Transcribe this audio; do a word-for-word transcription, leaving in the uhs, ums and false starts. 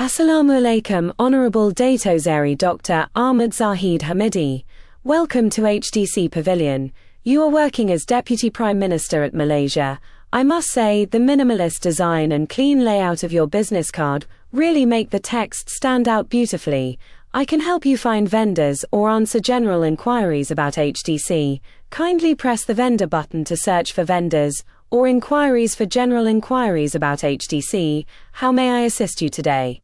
Assalamu alaikum, Honorable Datozeri Doctor Ahmad Zahid Hamidi. Welcome to H D C Pavilion. You are working as Deputy Prime Minister at Malaysia. I must say, the minimalist design and clean layout of your business card really make the text stand out beautifully. I can help you find vendors or answer general inquiries about H D C. Kindly press the vendor button to search for vendors or inquiries for general inquiries about H D C. How may I assist you today?